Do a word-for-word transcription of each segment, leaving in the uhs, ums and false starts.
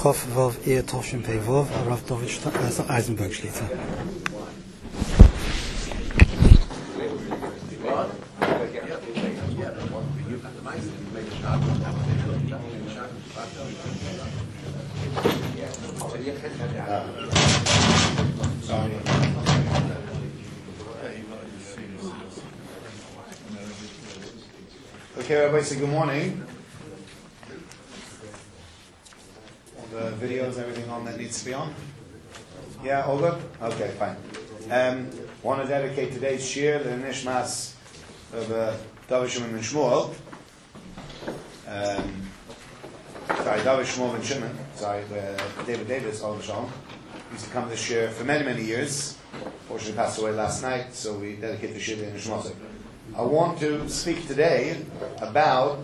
Chof Vav Eir Toshin Pei Vav, Rav David Eisenberg Shlita. Okay, everybody say good morning. The videos, everything on that needs to be on? Yeah, all good? Okay, fine. Um, want to dedicate today's shir to the Nishmas of uh, David Shimon and Shmuel. Um, sorry, David Shmuel and Shimon. Sorry, uh, David Davis, all the Shalom. Used to come to the shir for many, many years. Fortunately, passed away last night, so we dedicate the shir to the Nishmas. I want to speak today about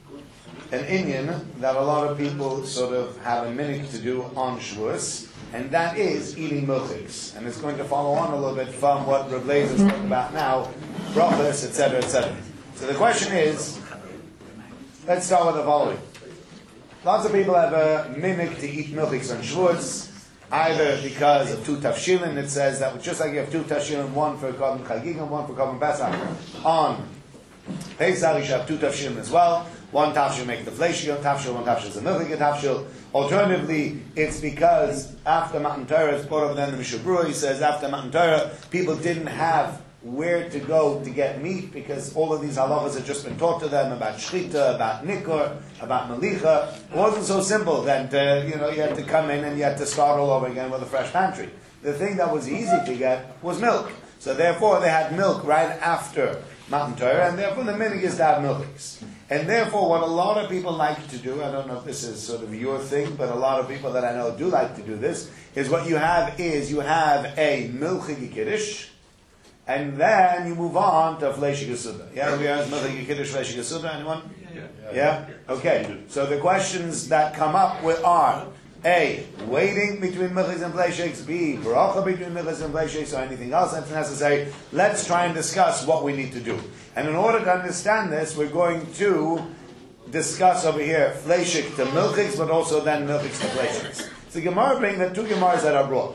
an inyan that a lot of people sort of have a minute to do on Shavuos, and that is eating milchiks. And it's going to follow on a little bit from what Rav Lezer is talking about now, brachos, et cetera, et cetera. So the question is, let's start with the following. Lots of people have a mimic to eat milchiks on Shavuos, either because of two tafshilin. It says that just like you have two tafshilin, one for Korban Chagigah, one for Korban Pesach, on Pesach you should have two tafshilin as well. One tafshil make the fleshiyot tafshil, one tafshil is a milchik tafshil. Alternatively, it's because after Matan Torah, it's brought over then the Mishabura, he says after Matan Torah, people didn't have where to go to get meat because all of these halachas had just been taught to them about shchita, about nikor, about malicha. It wasn't so simple that uh, you know you had to come in and you had to start all over again with a fresh pantry. The thing that was easy to get was milk. So therefore, they had milk right after Matan Torah, and therefore the minhag is to have milchiks. And therefore, what a lot of people like to do, I don't know if this is sort of your thing, but a lot of people that I know do like to do this, is what you have is you have a milchig kiddush, and then you move on to fleshig yisuda. Yeah, we have milchig kiddush, fleshig yisuda. Anyone? Yeah. Yeah. Okay. So the questions that come up with are A, waiting between milchiks and fleshigs. B, bracha between milchiks and fleshigs, or anything else that's necessary. Let's try and discuss what we need to do. And in order to understand this, we're going to discuss over here fleshig to milchiks, but also then milchiks to fleshigs. So Gemara brings the two Gemaras that are brought.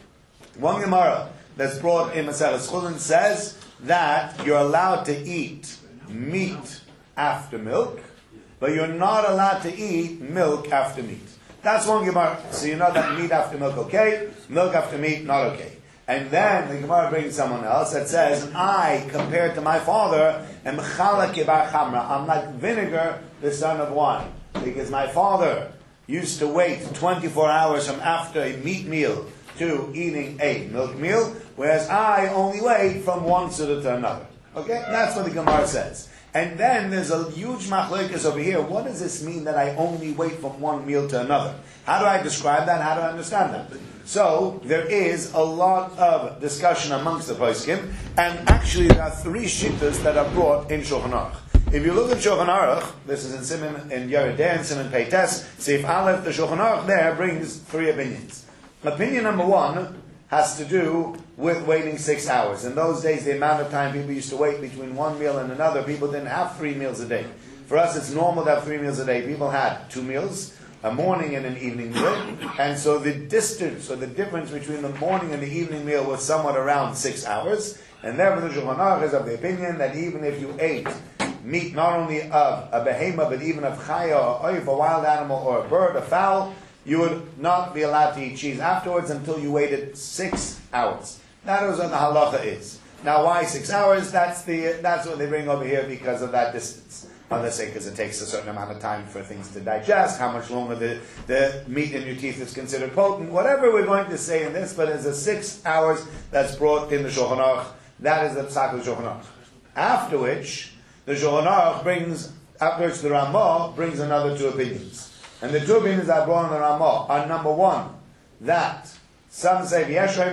One Gemara that's brought in Maseches Chulin says that you're allowed to eat meat after milk, but you're not allowed to eat milk after meat. That's one Gemara. So you know that meat after milk okay, milk after meat not okay. And then the Gemara brings someone else that says, I, compared to my father, am chalak bar chamra. I'm like vinegar, the son of wine. Because my father used to wait twenty-four hours from after a meat meal to eating a milk meal, whereas I only wait from one suda to another. Okay? That's what the Gemara says. And then there's a huge machlokes over here. What does this mean that I only wait from one meal to another? How do I describe that? How do I understand that? So there is a lot of discussion amongst the poskim, and actually there are three shittas that are brought in Shulchan Aruch. If you look at Shulchan Aruch, this is in Siman in Yerideh and Siman Peites, Seif Aleph, the Shulchan Aruch there brings three opinions. Opinion number one has to do with waiting six hours. In those days, the amount of time people used to wait between one meal and another, people didn't have three meals a day. For us, it's normal to have three meals a day. People had two meals, a morning and an evening meal, and so the distance or the difference between the morning and the evening meal was somewhat around six hours. And therefore, the Shulchan Aruch is of the opinion that even if you ate meat not only of a behema, but even of chaya, or oif, a wild animal, or a bird, a fowl, you would not be allowed to eat cheese afterwards until you waited six hours. That is what the halacha is. Now, why six hours? That's the that's what they bring over here because of that distance. Others say because it takes a certain amount of time for things to digest, how much longer the, the meat in your teeth is considered potent. Whatever we're going to say in this, but it's a six hours that's brought in the Shulchan Aruch. That is the psak of the Shulchan Aruch. After which, the Shulchan Aruch brings, after which the Ramah brings another two opinions. And the two opinions I brought in the Ramah are number one, that some say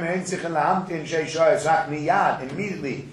immediately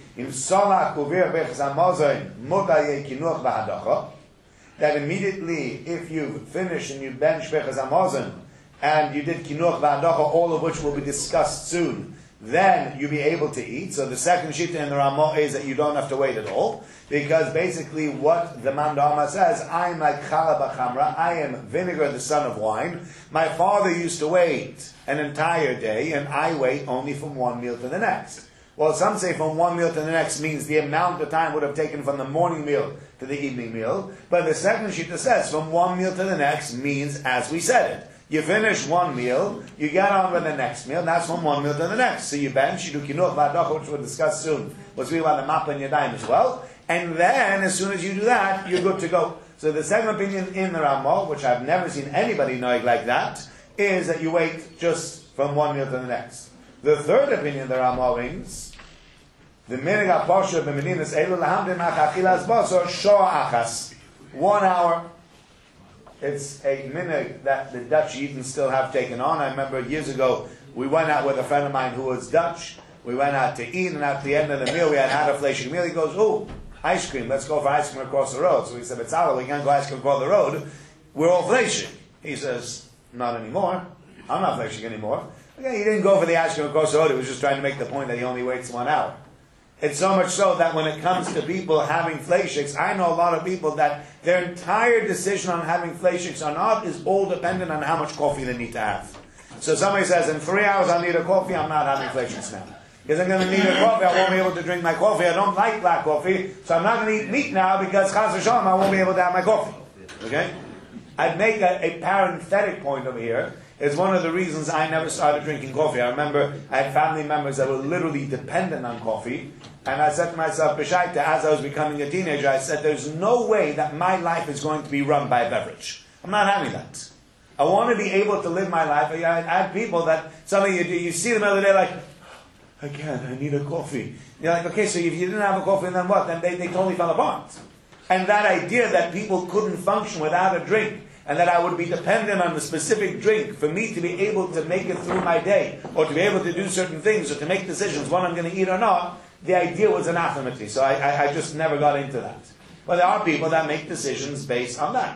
that immediately if you finish and you bench Bechaz Hamazon and you did Kinuach V'Hadacha, all of which will be discussed soon, then you'll be able to eat. So the second shita in the Ramah is that you don't have to wait at all, because basically what the Man Dama says, I am like Chalab Chamra, I am vinegar, the son of wine. My father used to wait an entire day, and I wait only from one meal to the next. Well, some say from one meal to the next means the amount of time would have taken from the morning meal to the evening meal. But the second shita says from one meal to the next means as we said it. You finish one meal, you get on with the next meal, and that's from one meal to the next. So you bench, you do kinuch v'adocha, which we'll discuss soon. We'll speak about the mappa and yadayim as well. And then, as soon as you do that, you're good to go. So the second opinion in the Ramah, which I've never seen anybody knowing like that, is that you wait just from one meal to the next. The third opinion the Ramah brings, the minig ha'posher b'medinas elu lahamdim achachilas basar shoah achas. One hour. It's a minig that the Dutch even still have taken on. I remember years ago, we went out with a friend of mine who was Dutch. We went out to eat, and at the end of the meal, we had had a fleshig meal. He goes, oh, ice cream, let's go for ice cream across the road. So we said, Betzalel, we can't go ice cream across the road. We're all fleshig. He says, not anymore. I'm not fleshig anymore. Okay, he didn't go for the ice cream across the road. He was just trying to make the point that he only waits one hour. It's so much so that when it comes to people having fleishiks, I know a lot of people that their entire decision on having fleishiks or not is all dependent on how much coffee they need to have. So somebody says, in three hours I'll need a coffee, I'm not having fleishiks now. Because I'm going to need a coffee, I won't be able to drink my coffee, I don't like black coffee, so I'm not going to eat meat now because chas v'shalom I won't be able to have my coffee. Okay? I'd make a, a parenthetic point over here. It's one of the reasons I never started drinking coffee. I remember I had family members that were literally dependent on coffee. And I said to myself, B'shaita, as I was becoming a teenager, I said, there's no way that my life is going to be run by a beverage. I'm not having that. I want to be able to live my life. I, I had people that, suddenly you, you see them the other day like, I can't, I need a coffee. You're like, okay, so if you didn't have a coffee, then what? Then they, they totally fell apart. And that idea that people couldn't function without a drink, and that I would be dependent on a specific drink for me to be able to make it through my day, or to be able to do certain things, or to make decisions, what I'm going to eat or not, the idea was anathema to me. So I, I, I just never got into that. But there are people that make decisions based on that.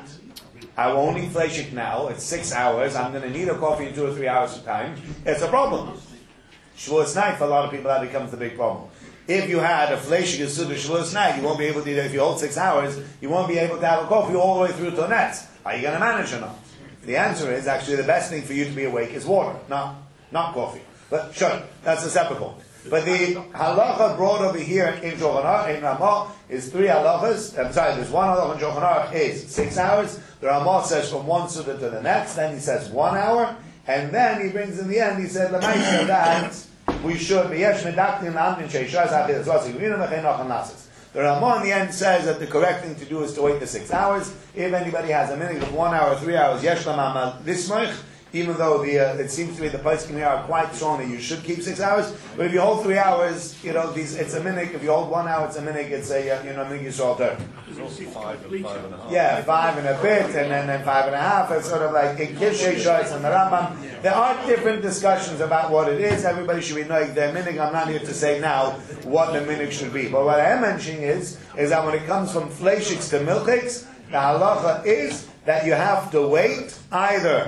I won't eat fleshik now, it's six hours, I'm going to need a coffee in two or three hours of time. It's a problem. Shavuos night, for a lot of people, that becomes the big problem. If you had a fleshik Yisudah Shavuos night, you won't be able to eat it. If you hold six hours, you won't be able to have a coffee all the way through till next. Are you going to manage or not? The answer is, actually, the best thing for you to be awake is water, not, not coffee. But sure, that's a separate point. But the halacha brought over here in Shulchan Aruch, in Ramah, is three halachas. I'm sorry, there's one halacha in Shulchan Aruch is six hours. The Ramah says from one suda to the next. Then he says one hour. And then he brings in the end, he said, L'maisa that we should be yesh medaktin l'amdin sheishas ha'chil zosik v'inu v'chein ochan nasis. The Ramah in the end says that the correct thing to do is to wait the six hours. If anybody has a minute of one hour, three hours, yesh l'mam lismoich, even though the uh, it seems to be the poskim here are quite strong that you should keep six hours. But if you hold three hours, you know, these, it's a minute. If you hold one hour, it's a minute. It's a, uh, you know, minute Yisrael term. There's also five and five and a half. Yeah, five and a bit, and then, then five and a half. It's sort of like in Kishay Shoyz and the Rambam. There are different discussions about what it is. Everybody should be knowing their minhag. I'm not here to say now what the minhag should be. But what I am mentioning is, is that when it comes from fleishiks to milchiks, the halacha is that you have to wait either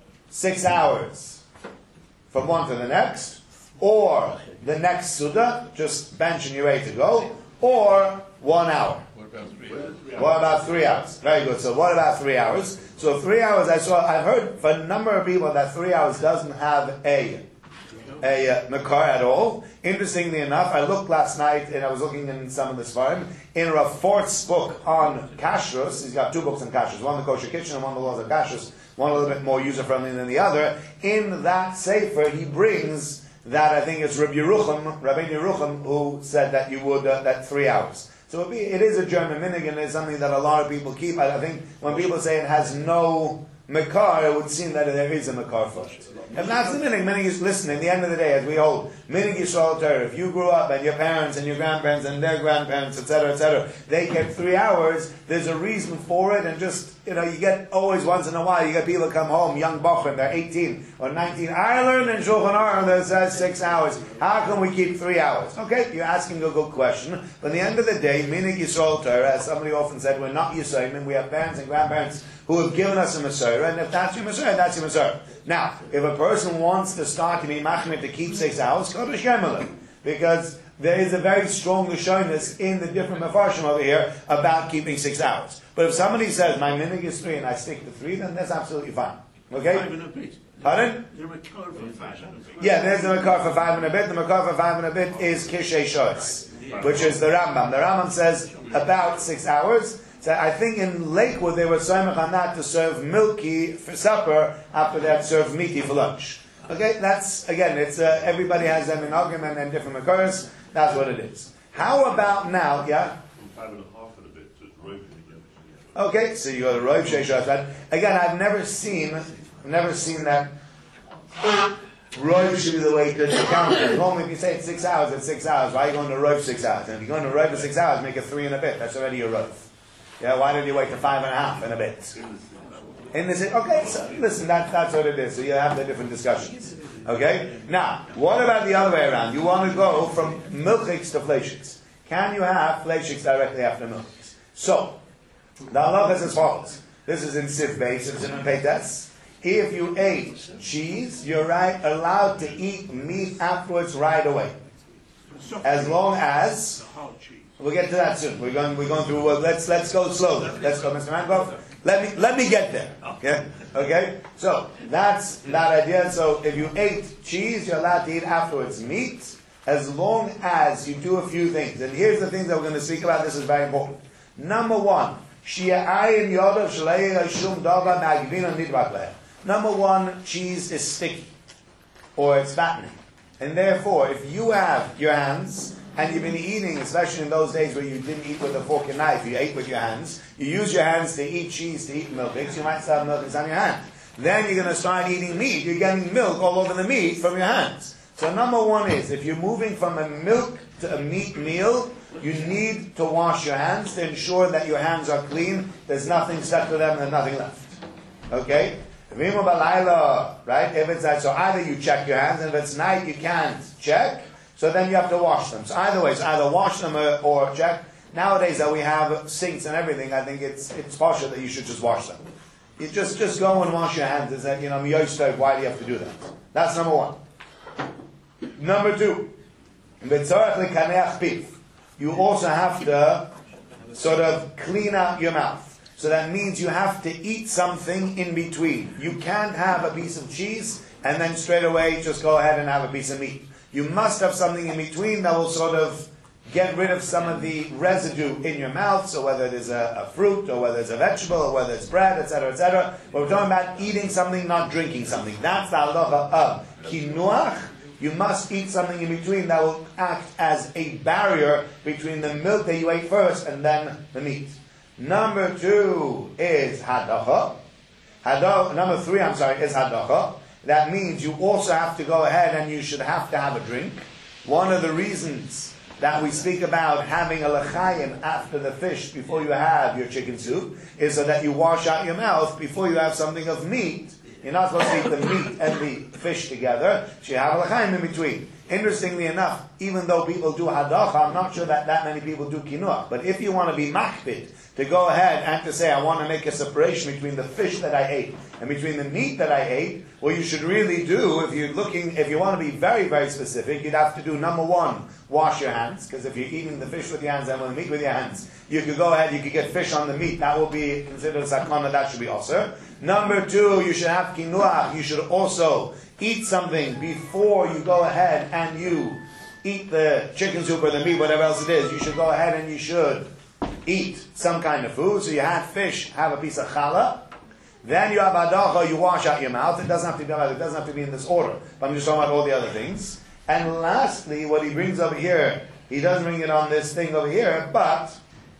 six hours from one to the next, or the next suda, just bench and you're ready to go, or one hour. What about three hours? What about three hours? Very good. So what about three hours? So three hours, I saw, I've heard from a number of people that three hours doesn't have a a uh, makar at all. Interestingly enough, I looked last night and I was looking in some of the Svarim, in Rav Fort's book on kashrus. He's got two books on kashrus, one the kosher kitchen and one the laws of kashrus, one a little bit more user-friendly than the other. In that sefer, he brings that, I think it's Rabbi Yerucham, Rabbi Yerucham, who said that you would, uh, that three hours. So it, be, it is a German minhag, and it's something that a lot of people keep. I, I think when people say it has no makar, it would seem that there is a makar for it. If that's the minhag, minhag is, listen, at the end of the day, as we hold, minhag Yisrael Torah, if you grew up and your parents and your grandparents and their grandparents, et cetera, et cetera, they get three hours, there's a reason for it, and just, you know, you get always once in a while, you get people come home, young bochum, they're eighteen or nineteen, I learned in Shulchan Aruch that says six hours, how can we keep three hours? Okay, you're asking a good question, but at the end of the day, minhag Yisrael Torah, as somebody often said, we're not Yisraelim, we have parents and grandparents who have given us a Masorah, Masorah, and if that's your Masorah, that's your Masorah. Now, if a person wants to start to be machmir to keep six hours, go to Shemelim, because there is a very strong Lashonis in the different Mefarshim over here about keeping six hours. But if somebody says, my minig is three and I stick to three, then that's absolutely fine. Okay? Five and a bit. Pardon? They're a car for five and a bit. Yeah, there's the Makar for five and a bit. The Makar for five and a bit is Kishay Shoyz, which is the Rambam. The Rambam says about six hours. So I think in Lakewood they were soymach on that to serve milky for supper after they had served meaty for lunch. Okay, that's, again, it's uh, everybody has them in argument and different Makars. That's what it is. How about now, yeah? Five and a half and a bit to rope again. Okay, so you got a rope sheish. Again, I've never seen, I've never seen that rope should be the way to count it. Normally, if you say it's six hours, it's six hours. Why are you going to rope six hours? And if you're going to rope for six hours, make it three and a bit. That's already a rope. Yeah, why did you wait to five and a half and a bit? In this, okay, so listen, that, that's what it is. So you have the different discussions. Okay? Now, what about the other way around? You want to go from milchiks to fleishiks. Can you have fleishiks directly after milchiks? So, the halacha is as follows. This is in Sif Beis, it's in Peites. If you ate cheese, you're right allowed to eat meat afterwards right away. As long as we'll get to that soon. We're going we're going through well, let's let's go slowly. Let's go, Mister Mangrove. Let me let me get there. Okay? Okay? So that's that idea. So if you ate cheese, you're allowed to eat afterwards meat, as long as you do a few things. And here's the things that we're going to speak about. This is very important. Number one, Number one, cheese is sticky, or it's fattening. And therefore, if you have your hands, and you've been eating, especially in those days where you didn't eat with a fork and knife, you ate with your hands, you use your hands to eat cheese, to eat milk, you might still have milk on your hand. Then you're going to start eating meat, you're getting milk all over the meat from your hands. So number one is, if you're moving from a milk to a meat meal, you need to wash your hands to ensure that your hands are clean, there's nothing stuck to them, there's nothing left. Okay? Right? If it's that, so either you check your hands, and if it's night you can't check, so then you have to wash them. So either way, so either wash them or, or check. Nowadays that we have sinks and everything, I think it's it's partial that you should just wash them. You just just go and wash your hands. Is that, you know, miyoshtok, why do you have to do that? That's number one. Number two, you also have to sort of clean out your mouth. So that means you have to eat something in between. You can't have a piece of cheese and then straight away just go ahead and have a piece of meat. You must have something in between that will sort of get rid of some of the residue in your mouth. So whether it is a, a fruit or whether it's a vegetable or whether it's bread, et cetera, et cetera. But we're talking about eating something, not drinking something. That's the halacha of kinuach. You must eat something in between that will act as a barrier between the milk that you ate first and then the meat. Number two is hadacha. Hadacha. Number three, I'm sorry, is hadacha. That means you also have to go ahead and you should have to have a drink. One of the reasons that we speak about having a l'chaim after the fish before you have your chicken soup is so that you wash out your mouth before you have something of meat. You're not supposed to eat the meat and the fish together, so you have a l'chaim in between. Interestingly enough, even though people do hadacha, I'm not sure that that many people do kinuach. But if you want to be makpid, to go ahead and to say, I want to make a separation between the fish that I ate and between the meat that I ate, what you should really do, if you're looking, if you want to be very, very specific, you'd have to do, number one, wash your hands, because if you're eating the fish with your hands and with the meat with your hands, you could go ahead, you could get fish on the meat, that will be considered sakana, that should be also. Number two, you should have kinuach, you should also eat something before you go ahead and you eat the chicken soup or the meat, whatever else it is. You should go ahead and you should eat some kind of food. So you had fish, have a piece of challah. Then you have hadacha, you wash out your mouth. It doesn't have to be it doesn't have to be in this order. But I'm just talking about all the other things. And lastly, what he brings over here, he doesn't bring it on this thing over here, but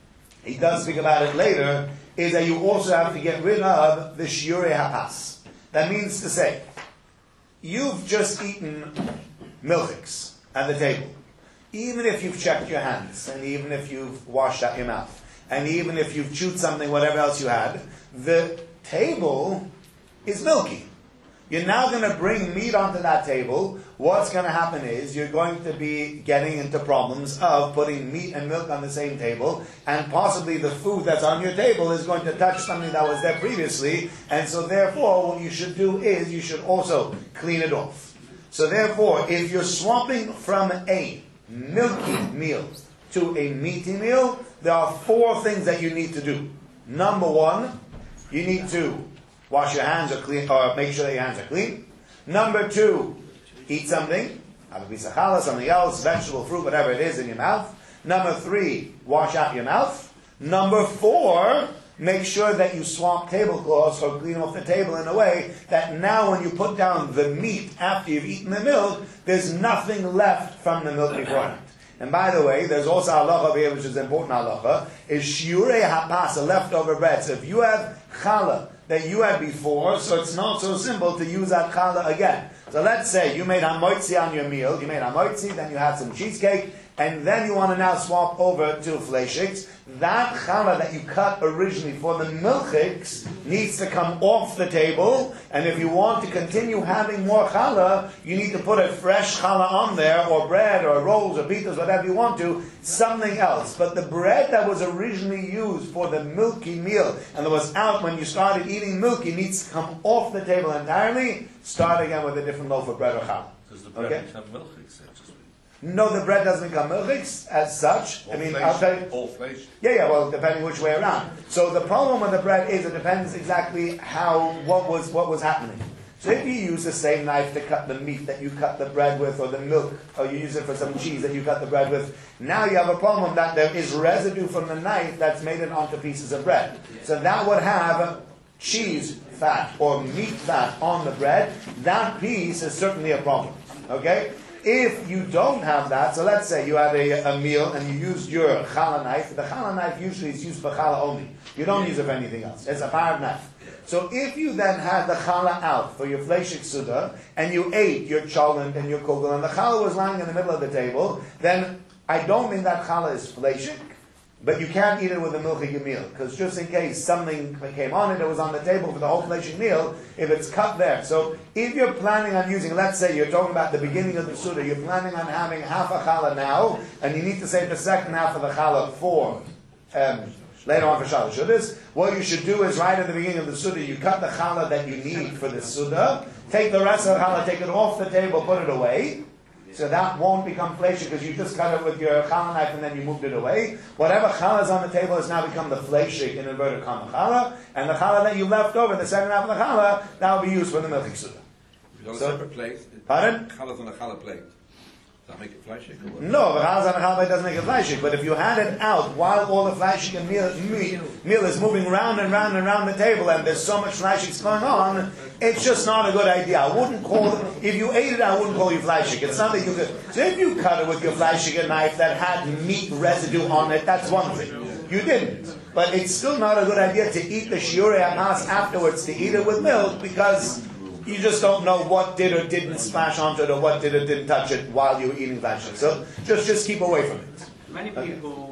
he does speak about it later, is that you also have to get rid of the shiurei hapas. That means to say, you've just eaten milchiks at the table. Even if you've checked your hands, and even if you've washed out your mouth, and even if you've chewed something, whatever else you had, the table is milky. You're now going to bring meat onto that table. What's going to happen is you're going to be getting into problems of putting meat and milk on the same table, and possibly the food that's on your table is going to touch something that was there previously, and so therefore what you should do is you should also clean it off. So therefore, if you're swapping from a milky meal to a meaty meal, there are four things that you need to do. Number one, you need to wash your hands or clean, or make sure that your hands are clean. Number two, eat something, have a piece of challah, something else, vegetable, fruit, whatever it is in your mouth. Number three, wash out your mouth. Number four, make sure that you swap tablecloths or clean off the table in a way that now when you put down the meat after you've eaten the milk, there's nothing left from the milk beforehand. And by the way, there's also halacha here, which is important halacha, is shiurei hapas, a leftover bread. So if you have challah that you had before, so it's not so simple to use that challah again. So let's say you made hamoitzi on your meal, you made hamoitzi, then you had some cheesecake, and then you want to now swap over to fleishiks. That challah that you cut originally for the milchiks needs to come off the table, and if you want to continue having more challah, you need to put a fresh challah on there, or bread, or rolls, or pitas, whatever you want to, something else. But the bread that was originally used for the milky meal, and that was out when you started eating milky, needs to come off the table entirely, start again with a different loaf of bread or challah. Does the bread Okay? become milchiks, so to speak? No, the bread doesn't become milchiks as such. Or I mean, flesh, I'll tell you. or flesh. Yeah, yeah, well, depending which way around. So the problem with the bread is it depends exactly how, what was, what was happening. So if you use the same knife to cut the meat that you cut the bread with, or the milk, or you use it for some cheese that you cut the bread with, now you have a problem that there is residue from the knife that's made it onto pieces of bread. So that would have cheese fat or meat fat on the bread. That piece is certainly a problem. Okay? If you don't have that, so let's say you had a, a meal and you used your challah knife. The challah knife usually is used for challah only. You don't use it for anything else. It's a parv knife. So if you then had the challah out for your fleishik suda and you ate your cholent and your kugel and the challah was lying in the middle of the table, then I don't think that challah is fleishik. But you can't eat it with a milchig meal, because just in case something came on it, it was on the table for the whole fleishig meal, if it's cut there. So if you're planning on using, let's say you're talking about the beginning of the Suda, you're planning on having half a challah now, and you need to save the second half of the challah for um, later on for Shalosh Sudas, what you should do is right at the beginning of the Suda, you cut the challah that you need for the Suda, take the rest of the challah, take it off the table, put it away. So that won't become fleishy because you just cut it with your challah knife and then you moved it away. Whatever challah is on the table has now become the fleishy in inverted comma challah, and the challah that you left over, the second half of the challah, that will be used for the milchik suda. If you've got a So- separate plate, Pardon? challah on a challah plate. Does that make it fleishik? or what? No, the challah on the challah doesn't make it fleishy. But if you had it out while all the fleishy and meal, meal, meal is moving round and round and round the table, and there's so much fleishik going on, it's just not a good idea. I wouldn't call it, if you ate it, I wouldn't call you fleishik. It's not that you could. So if you cut it with your fleishik knife that had meat residue on it, that's one thing. You didn't. But it's still not a good idea to eat the shiurei hamas afterwards, to eat it with milk, because you just don't know what did or didn't splash onto it, or what did or didn't touch it while you were eating fleishik. So just, just keep away from it. Many people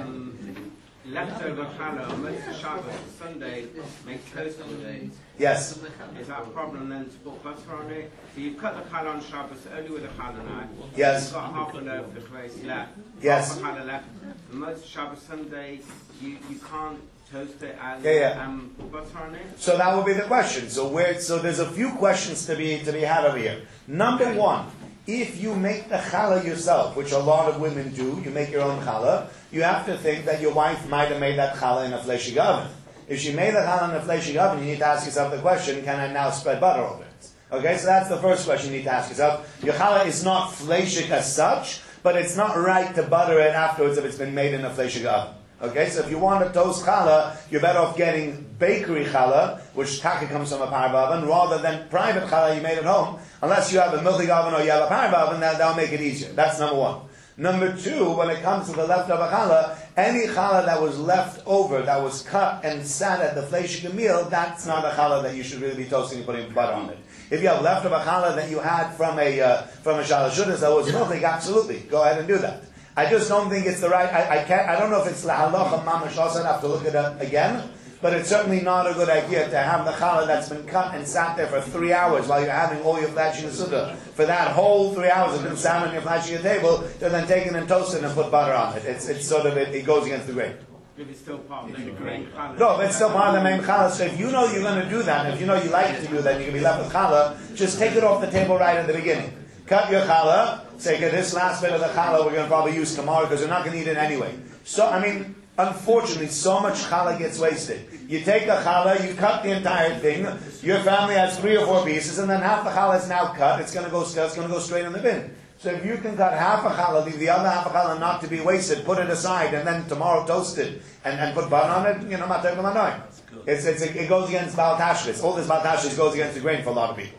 um, leftover challah on most of Shabbos or Sunday make toast on it. Yes. Is that a problem then to put butter on it? So you cut the challah on Shabbos only with a challah knife. Yes. You've got half a loaf of rice left. Yes. Half a challah left. And most of Shabbos Sunday, you, you can't toast it and Yeah, yeah. um, put butter on it. So that would be the question. So where? So there's a few questions to be to be had over here. Number one, if you make the challah yourself, which a lot of women do, you make your own challah, you have to think that your wife might have made that challah in a fleshig oven. If she made the challah in a fleshig oven, you need to ask yourself the question: can I now spread butter over it? Okay, so that's the first question you need to ask yourself. Your challah is not fleshig as such, but it's not right to butter it afterwards if it's been made in a fleshig oven. Okay, so if you want to toast challah, you're better off getting bakery challah, which taka comes from a parv oven, rather than private challah you made at home. Unless you have a milchig oven or you have a parv oven, that, that'll make it easier. That's number one. Number two, when it comes to the leftover challah, any challah that was left over, that was cut and sat at the fleishik meal, that's not a challah that you should really be toasting and putting butter on it. If you have leftover challah that you had from a uh, from a shalosh shudas that was milchig, absolutely, go ahead and do that. I just don't think it's the right. I, I can't. I don't know if it's la halacha mamash. Also, I have to look it up again. But but it's certainly not a good idea to have the challah that's been cut and sat there for three hours while you're having all your flesh in the sukkah. For that whole three hours it's been sat on your flesh in your table, to then take it and toast it and put butter on it. It's, it's sort of, it, it goes against the grain. If it's still part of the grain challah. No, if it's still part of the main challah, so if you know you're going to do that, and if you know you like to do that, you're going to be left with challah, just take it off the table right at the beginning. Cut your challah, say, okay, this last bit of the challah we're going to probably use tomorrow because we're not going to eat it anyway. So, I mean, unfortunately, so much challah gets wasted. You take the challah, you cut the entire thing, your family has three or four pieces, and then half the challah is now cut, it's going to go, it's going to go straight in the bin. So if you can cut half a challah, leave the other half a challah not to be wasted, put it aside, and then tomorrow toast it, and, and put butter on it, you know, matar b'manoim. It's, it's, it goes against Baal Tashlis. All this Baal Tashlis goes against the grain for a lot of people.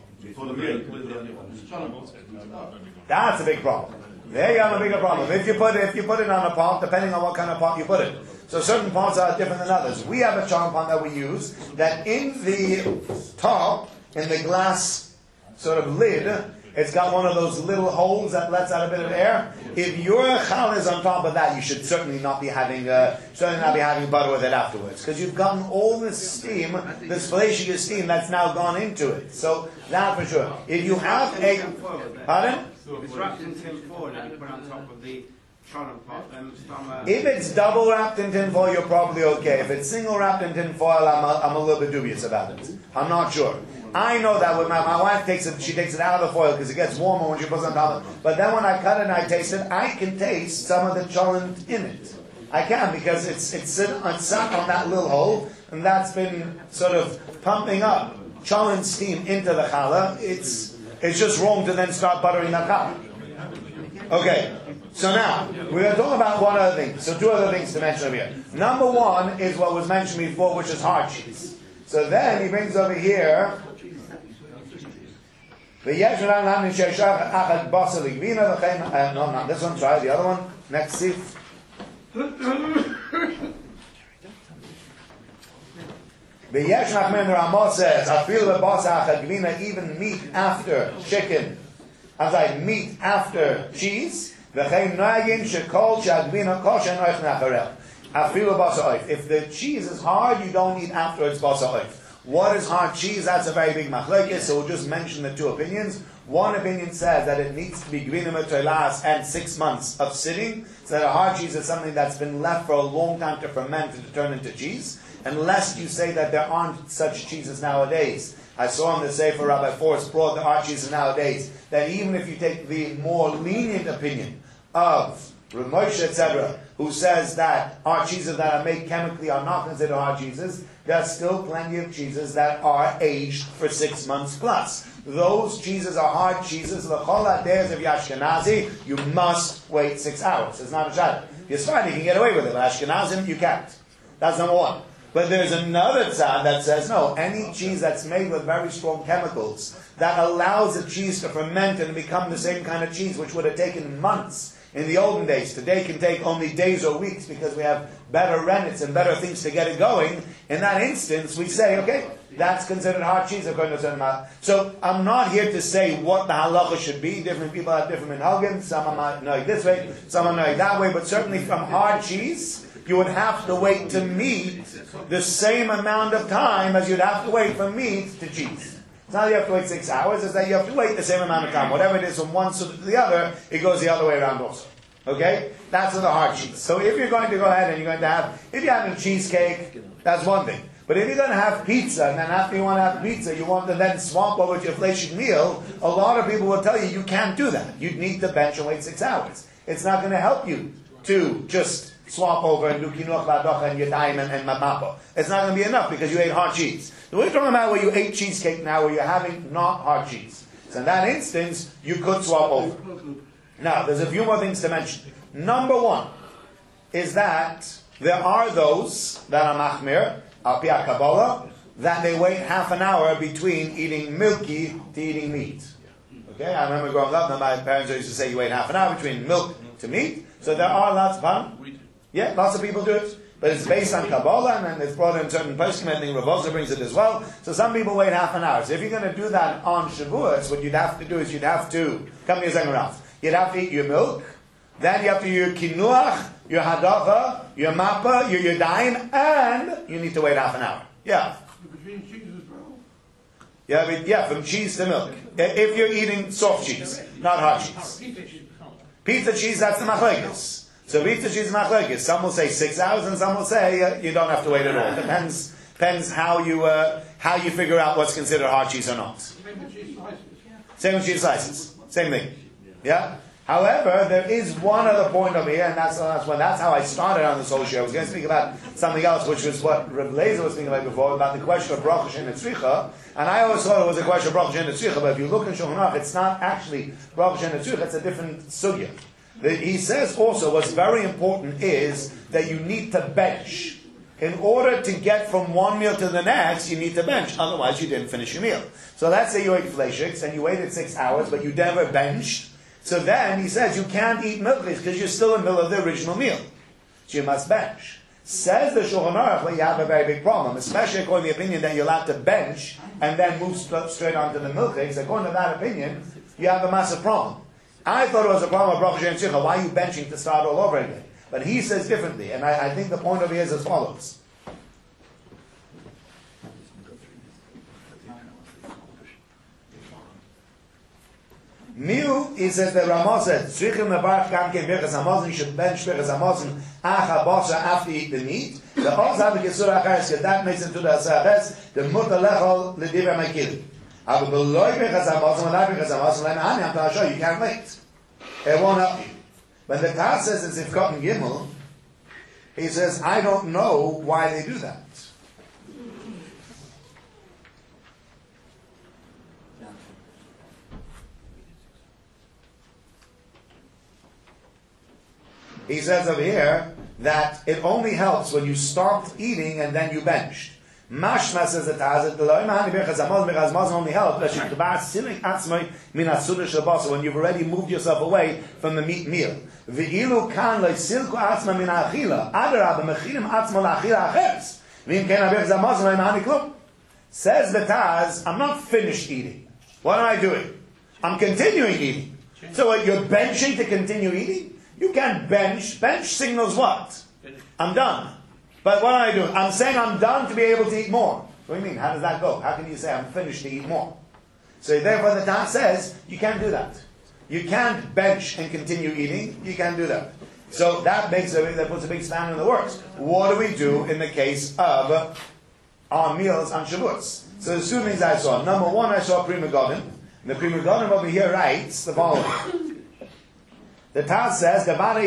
That's a big problem. There you have a bigger problem. If you put it, if you put it on a pot, depending on what kind of pot you put it. So certain pots are different than others. We have a charm pot that we use, that in the top, in the glass sort of lid, it's got one of those little holes that lets out a bit of air. If your challah is on top of that, you should certainly not be having uh, certainly not be having butter with it afterwards, because you've gotten all this steam, this fleishy steam that's now gone into it. So that for sure. If you have a pardon, if it's wrapped in tin foil and you put it on top of the challah pot, then some, uh, if it's double wrapped in tin foil, you're probably okay. If it's single wrapped in tin foil, I'm a, I'm a little bit dubious about it. I'm not sure. I know that when my, my wife takes it, she takes it out of the foil because it gets warmer when she puts it on top of it. But then when I cut it and I taste it, I can taste some of the cholent in it. I can, because it's it's sit, it's sat on that little hole, and that's been sort of pumping up cholent steam into the challah. It's it's just wrong to then start buttering that challah. Okay, so now we're going to talk about one other thing. So two other things to mention over here. Number one is what was mentioned before, which is hard cheese. So then he brings over here. Uh, no, not this one, try the other one. Next sif. The Yesh Nachman Ramah says, I feel the basa achad even meat after chicken, as I meat after cheese. If the cheese is hard, you don't eat after it's basa oif. What is hard cheese? That's a very big machlokes, so we'll just mention the two opinions. One opinion says that it needs to be gvina metolas and six months of sitting, so that a hard cheese is something that's been left for a long time to ferment and to turn into cheese, unless you say that there aren't such cheeses nowadays. I saw in the Sefer Rabbi Forrest brought the hard cheeses nowadays, that even if you take the more lenient opinion of Rav Moshe, et cetera, who says that hard cheeses that are made chemically are not considered hard cheeses, there are still plenty of cheeses that are aged for six months plus. Those cheeses are hard cheeses. L'chol days of Ashkenazi, you must wait six hours. It's not a shayla. You're smart, you can get away with it, but Ashkenazim, you can't. That's number one. But there's another tzad that says, no, any cheese that's made with very strong chemicals that allows the cheese to ferment and become the same kind of cheese, which would have taken months in the olden days. Today can take only days or weeks because we have better rennets and better things to get it going. In that instance, we say, okay, that's considered hard cheese according to a certain amount. So I'm not here to say what the halacha should be. Different people have different minhagim. Some might know it this way, some might know it that way. But certainly from hard cheese, you would have to wait to meat the same amount of time as you'd have to wait from meat to cheese. It's not that you have to wait six hours, it's that you have to wait the same amount of time. Whatever it is from one to the other, it goes the other way around also. Okay? That's with the hard cheese. So if you're going to go ahead and you're going to have, if you're having cheesecake, that's one thing. But if you're going to have pizza, and then after you want to have pizza, you want to then swamp over to your fleshig meal, a lot of people will tell you you can't do that. You'd need to bench and wait six hours. It's not going to help you to just swap over and do kinuach v'adocha and yadayim and, and mamapo. It's not going to be enough because you ate hard cheese. So we're talking about where you ate cheesecake now, where you're having not hard cheese. So in that instance, you could swap over. Now, there's a few more things to mention. Number one is that there are those that are machmir, al pi Kabbalah, that they wait half an hour between eating milky to eating meat. Okay, I remember growing up, my parents used to say you wait half an hour between milk to meat. So there are lots of fun. Yeah, lots of people do it. But it's based on Kabbalah, and then it's brought in certain poskim. I think Rav Ozer brings it as well. So some people wait half an hour. So if you're going to do that on Shavuos, what you'd have to do is you'd have to, come here a second round. You'd have to eat your milk, then you have to eat your kinuach, your hadacha, You're mappa, you're, you're dying, and you need to wait half an hour. Yeah. Between cheese as well. Yeah, but, yeah, from cheese to milk. If you're eating soft cheese, not hard cheese. Pizza cheese, that's the machlekes. So pizza cheese is machlekes. Some will say six hours, and some will say uh, you don't have to wait at all. Depends depends how you uh, how you figure out what's considered hard cheese or not. Same with cheese slices. Same with cheese slices. Same thing. Yeah. However, there is one other point over here, and that's that's when that's how I started on this whole show. I was going to speak about something else, which was what Reb Lezer was speaking about before, about the question of bracha she'en tzricha. And I always thought it was a question of bracha she'en tzricha, but if you look in Shulchan Aruch, it's not actually bracha she'en tzricha; it's a different sugya. The, he says also what's very important is that you need to bench. In order to get from one meal to the next, you need to bench. Otherwise, you didn't finish your meal. So let's say you ate fleishiks and you waited six hours, but you never benched. So then he says you can't eat milklis because you're still in the middle of the original meal. So you must bench. Says the Shulchan Aruch, well, you have a very big problem, especially according to the opinion that you're allowed to bench and then move st- straight onto the milklis. According to that opinion, you have a massive problem. I thought it was a problem of bracha she'en tzricha. Why are you benching to start all over again? But he says differently, and I, I think the point of it is as follows. Miu, he says that Ramah said, Tzrichim mevarach gam ken birchas hamazon, you should bench birchas hamazon acha basha after you eat the meat. The Oz have a gesura achares, that makes it to the asares, the mutter lechol l'divrei mekili. Aber beloy birchas hamazon, when I birchas hamazon, let me hand I'm going to show you, you can't wait. It won't help you. When the Taz says it's Sifkat and Gimel, he says, I don't know why they do that. He says over here that it only helps when you stopped eating and then you benched. Mashma says the Taz, only helps when you've already moved yourself away from the meat meal. Says the Taz, I'm not finished eating. What am I doing? I'm continuing eating. So what, you're benching to continue eating? You can't bench. Bench signals what? I'm done. But what am I doing? I'm saying I'm done to be able to eat more. What do you mean? How does that go? How can you say I'm finished to eat more? So therefore the Taz says, you can't do that. You can't bench and continue eating. You can't do that. So that makes a, that puts a big spanner in the works. What do we do in the case of our meals on Shavuos? So there's two things I saw. Number one, I saw Pri Megadim. And the Pri Megadim over here writes the following. The Taz says,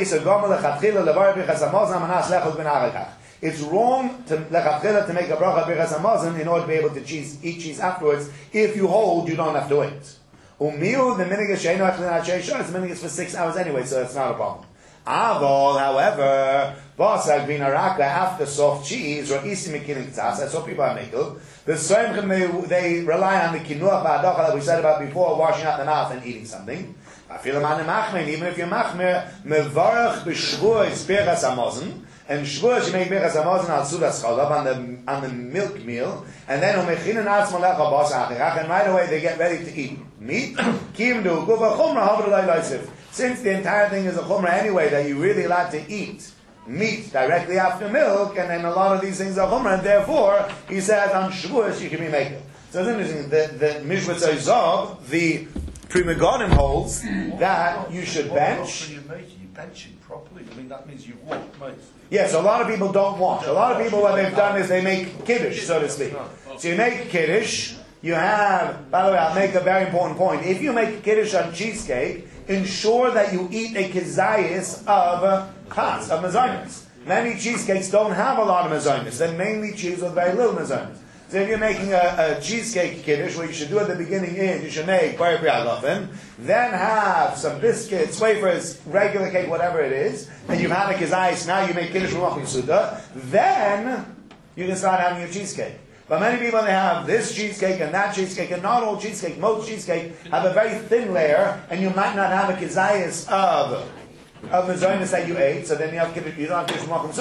it's wrong to, to make a bracha birchas hamazon in order to be able to cheese, eat cheese afterwards. If you hold, you don't have to wait. Umiu, the minig is sheinu achlan sheisha, it's minig is for six hours anyway, so it's not a problem. Avol, however, basag vinaraka, after soft cheese, or isi mikinim tzas, that's what people are making. The Soimchim, they rely on the kinuach ba'adacha that we said about before, washing out the mouth and eating something. Even if you're machmer, mevarach b'shvuos birchas hamazon, and shvuos you make birchas hamazon al sudas chalav on the on the milk meal, and then umechinen atzmo lecha bas achirach, and right away they get ready to eat meat. Kim do guva chumra havdalai loisif. Since the entire thing is a chumra anyway, that you really like to eat meat directly after milk, and then a lot of these things are chumra, and therefore he says on shvuos you can be making. So it's interesting. The the Mishvat Zayzav, the Pri Megadim holds that you should bench. You're making, you're benching properly. I mean, that means you walk, mate. Yes, a lot of people don't wash. A lot of people, what they've done is they make kiddush, so to speak. So you make kiddush, you have, by the way, I'll make a very important point. If you make kiddush on cheesecake, ensure that you eat a kizayis of chas, of mezainis. Many cheesecakes don't have a lot of mezainis. They mainly cheese with very little mezainis. So if you're making a, a cheesecake kiddush, what you should do at the beginning is, you should make bar priagafin, then have some biscuits, wafers, regular cake, whatever it is, and you've had a kizayis, now you make kiddush rumach suda, then you can start having your cheesecake. But many people, they have this cheesecake and that cheesecake, and not all cheesecake, most cheesecake have a very thin layer, and you might not have a kizayis of of mezainis that you ate, so then you have kiddush, you don't have kiddush rumach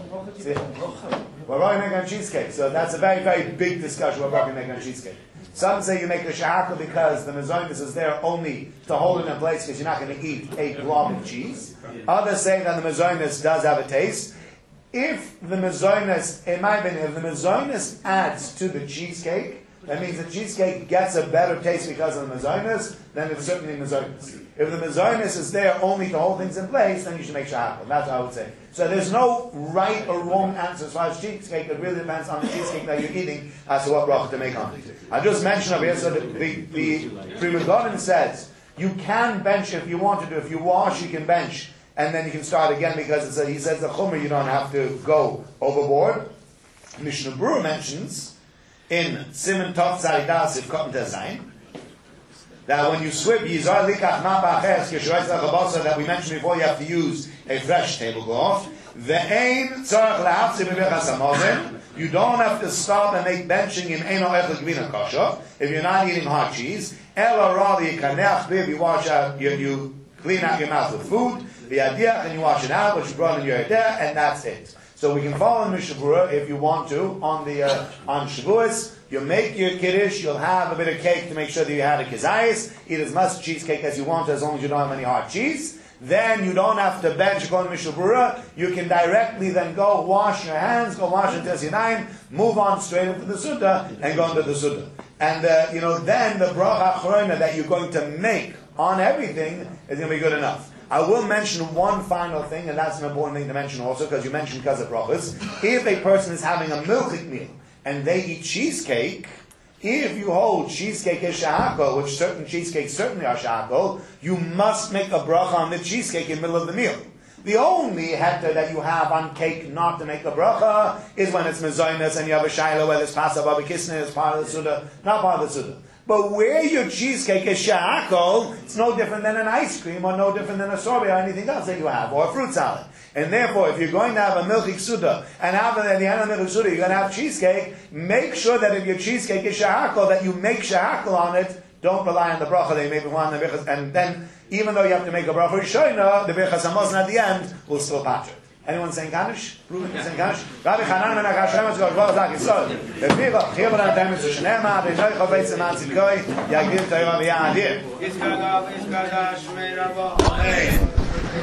suda. We're going to make on cheesecake, so that's a very, very big discussion. What we're going to make on cheesecake. Some say you make a shahaka because the mezainis is there only to hold it in place because you're not going to eat a glob of cheese. Others say that the mezainis does have a taste. If the mezainis, in my opinion, if the mezainis adds to the cheesecake, that means the cheesecake gets a better taste because of the mezainis, then it's certainly mezainis. If the mezainis is there only to hold things in place, then you should make shahakal. That's what I would say. So there's no right or wrong answer as far as cheesecake. It really depends on the cheesecake that you're eating as to what bracha to make on it. I just mentioned over here, so the, the, the Pri Megadim says, you can bench if you want to do. If you wash, you can bench. And then you can start again because it's a, he says the chumrah, you don't have to go overboard. Mishnah Berurah mentions in Siman Tov Tzadidas if Cotton Tezayin that when you swim Yizar Likach Mapaches Yeshuayz Lachabasa that we mentioned before, you have to use a fresh tablecloth. Ve'ein tzarach lehavtzi b'bechas hamozin. You don't have to stop and make benching in Eino Echel Gvina Kosher if you're not eating hot cheese. Ela rather Yikaneach Biv, you wash out, you, you clean out your mouth with food. The idea, and you wash it out, which you brought in your idea, and that's it. So we can follow in Mishnah Berurah if you want to on the uh, on Shavuos. You make your kiddush. You'll have a bit of cake to make sure that you had a kizayis. Eat as much cheesecake as you want, as long as you don't have any hard cheese. Then you don't have to bench going to Mishnah Berurah. You can directly then go wash your hands, go wash your Tezyanayim, move on straight into the Suda, and go into the Suda. And uh, you know, then the bracha achrona that you're going to make on everything is going to be good enough. I will mention one final thing, and that's an important thing to mention also, because you mentioned Kaza Brachas. If a person is having a milchik meal, and they eat cheesecake, if you hold cheesecake is shahakol, which certain cheesecakes certainly are shahakol, you must make a bracha on the cheesecake in the middle of the meal. The only hector that you have on cake not to make a bracha is when it's mezainas and you have a shaila, whether it's pasa baba kisne, it's part of the suda, not part of the suda. But where your cheesecake is sha'akol, it's no different than an ice cream or no different than a sorbet or anything else that you have, or a fruit salad. And therefore, if you're going to have a milchik suda, and after at the end of the milchik suda you're going to have cheesecake, make sure that if your cheesecake is sha'akol, that you make sha'akol on it. Don't rely on the bracha that you make one, and then, even though you have to make a bracha rishona, the birchas hamazon at the end will still patch it. Anyone saying Kaddish? Ruben saying Kaddish? Rabbi Chanan ben Achashem has got Gvar Zak Yisod. Leficha, Chiyabon and Temis Shenema, B'noi Chavetz Eman Tzidkoi, Yagdir Torah V'Yadir. Yitzchak Av, Yitzchak Shmei Rabba.